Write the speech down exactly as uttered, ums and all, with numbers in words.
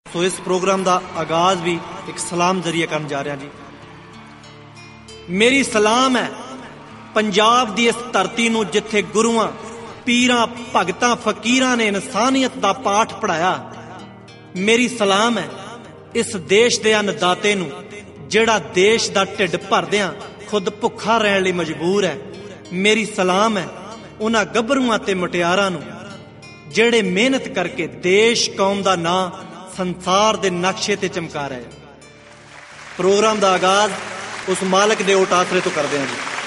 ਸੋ ਇਸ ਪ੍ਰੋਗਰਾਮ ਦਾ ਆਗਾਜ਼ ਵੀ ਇੱਕ ਸਲਾਮ ਜ਼ਰੀਏ ਕਰਨ ਜਾ ਰਿਹਾ ਜੀ। ਮੇਰੀ ਸਲਾਮ ਹੈ ਪੰਜਾਬ ਦੀ ਇਸ ਧਰਤੀ ਨੂੰ ਜਿੱਥੇ ਗੁਰੂਆਂ ਪੀਰਾਂ ਭਗਤਾਂ ਫਕੀਰਾਂ ਨੇ ਇਨਸਾਨੀਅਤ ਦਾ ਪਾਠ ਪੜ੍ਹਾਇਆ। ਮੇਰੀ ਸਲਾਮ ਹੈ ਇਸ ਦੇਸ਼ ਦੇ ਅੰਨਦਾਤੇ ਨੂੰ ਜਿਹੜਾ ਦੇਸ਼ ਦਾ ਢਿੱਡ ਭਰਦਿਆਂ ਖੁਦ ਭੁੱਖਾ ਰਹਿਣ ਲਈ ਮਜਬੂਰ ਹੈ। ਮੇਰੀ ਸਲਾਮ ਹੈ ਉਹਨਾਂ ਗੱਭਰੂਆਂ ਤੇ ਮੁਟਿਆਰਾਂ ਨੂੰ ਜਿਹੜੇ ਮਿਹਨਤ ਕਰਕੇ ਦੇਸ਼ ਕੌਮ ਦਾ ਨਾਂ ਸੰਸਾਰ ਦੇ ਨਕਸ਼ੇ ਤੇ ਚਮਕਾ ਰਹੇ। ਪ੍ਰੋਗਰਾਮ ਦਾ ਆਗਾਜ਼ ਉਸ ਮਾਲਕ ਦੇ ਓਟ ਆਸਰੇ ਤੋਂ ਕਰਦੇ ਹਾਂ ਜੀ।